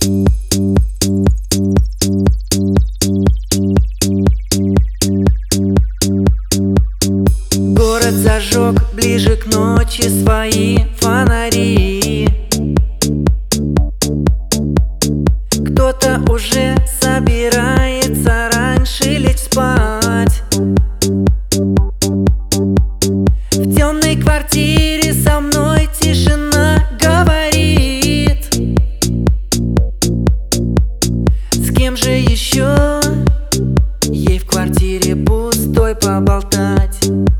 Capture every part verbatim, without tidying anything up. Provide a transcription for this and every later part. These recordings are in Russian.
Город зажег ближе к ночи свои фонари. Кто-то уже собирается раньше лечь спать. В темной квартире со мной тишина говорит: с кем же еще ей в квартире пустой поболтать?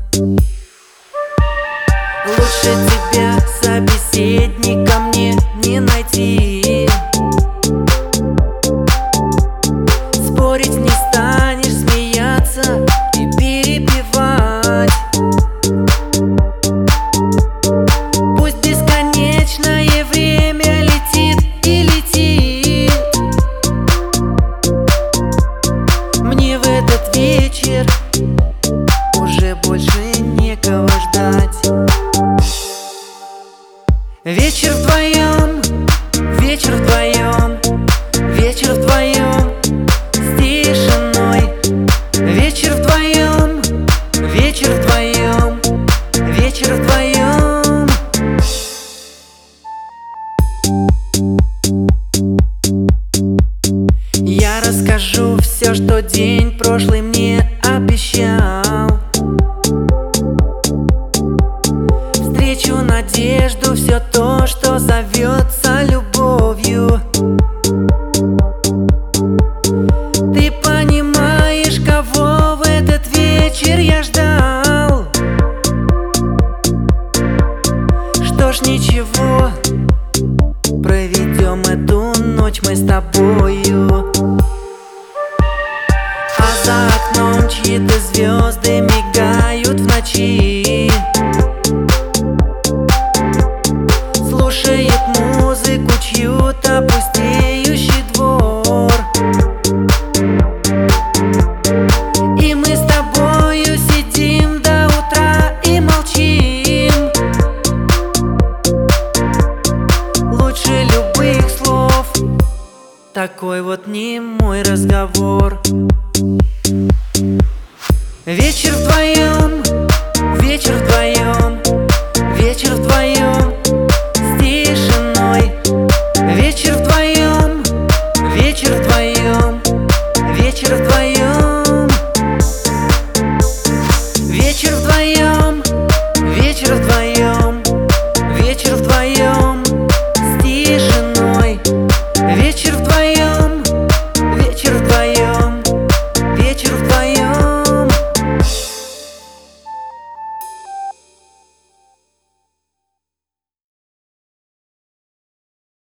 Лучше тебя собеседника мне не найти. Спорить не станешь, смеяться и перепевать. Пусть бесконечное время летит и летит. Мне в этот вечер уже больше некого ждать. Вечер вдвоем, вечер вдвоем, вечер вдвоем с тишиной. Вечер вдвоем, вечер вдвоем, вечер вдвоем. Я расскажу все, что день прошлый мне обещал. Встречу надежду, все то, что зовется любовью. Ты понимаешь, кого в этот вечер я ждал? Что ж, ничего, проведем эту ночь мы с тобою. А за окном чьи-то звезды мигают в ночи. Слушает музыку чью-то пустеющий двор. И мы с тобою сидим до утра и молчим. Лучше любых слов такой вот немой разговор.